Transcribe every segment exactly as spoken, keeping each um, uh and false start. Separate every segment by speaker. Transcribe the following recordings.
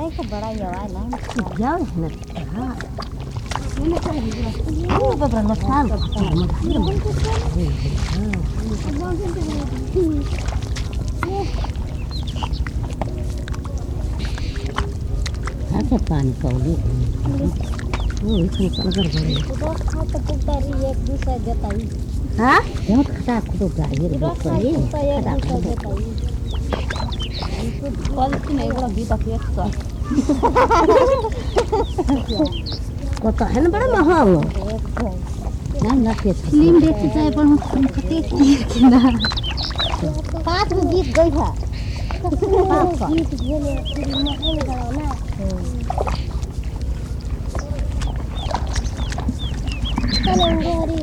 Speaker 1: नहीं तो बड़ा ही हवा ना
Speaker 2: जाओ ना हां वो बाबा मसाल ऐसे पानी कौली वो इतनी कलर भरे
Speaker 1: तो खाता तो तारी एक दूसरा जताई
Speaker 2: हां क्यों खाता तो गाड़ी रे
Speaker 1: तो एक दूसरा जताई क्वालिटी नहीं बड़ा गीता के एक्स्ट्रा
Speaker 2: को तो है ना बड़ा महंगा ना ना के
Speaker 1: फिल्म देखते जाए पर हम खते कि ना पांच गो गीत गई था पांच गीत गेले फिल्म में गयो ना कलंगरी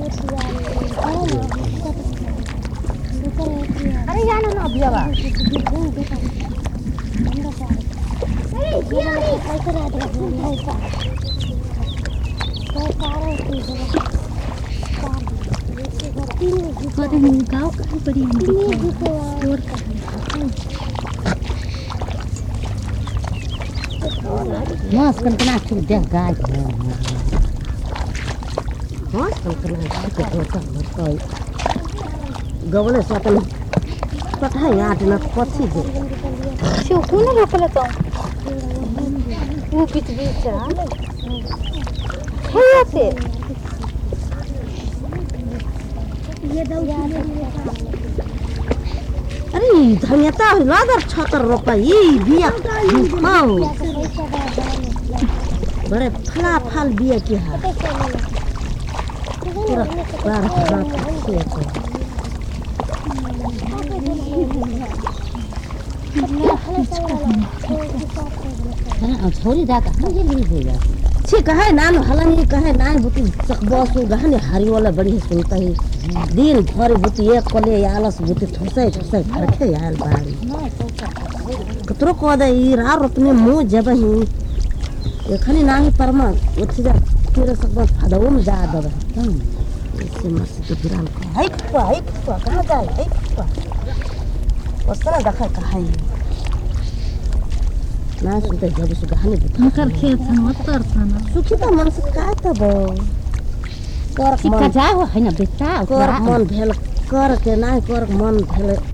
Speaker 2: अरे जाना ना अभी आवा
Speaker 1: अरे ये कैसे रात का
Speaker 3: कदे हम गाँव कहाँ पड़ी हम और
Speaker 2: मस्त कंकना छू दे गाय मस्त कंकना छू के तो कोई गवले सतन पता याद न पछी दे
Speaker 3: शो कोन रोकले तो वो बीच बीच है से
Speaker 1: ये दौड़ा
Speaker 2: अरे धनिया लादर छतर रोपा ये बिया हां बड़े फला फल बिया के है पूरा बार बार से हां छोरी दा का ये भी हो जा ठीक है नान हलनी कहे नान बुती सकबसु गहने हरी वाला बड़ी सुनता है दिन भर बुती एक कोले यालस बुती ठुसे ठुसे करके याल बाड़ी कतरो को दे ई रा रोपने मु जबही एखनी नाही परमा उठी जा तेरे सकबस फदो में जा दब इससे मस्त तो गिराल को हाय हाय कहां जा हाय वसना देखा कहां ना सुते जब सु गहने
Speaker 3: मकर खेत हम उतर थाना
Speaker 2: सुखी तो मन से का तब कर
Speaker 3: सिक्का जा हो है ना बेटा
Speaker 2: कर मन भेल कर के ना कर मन भेल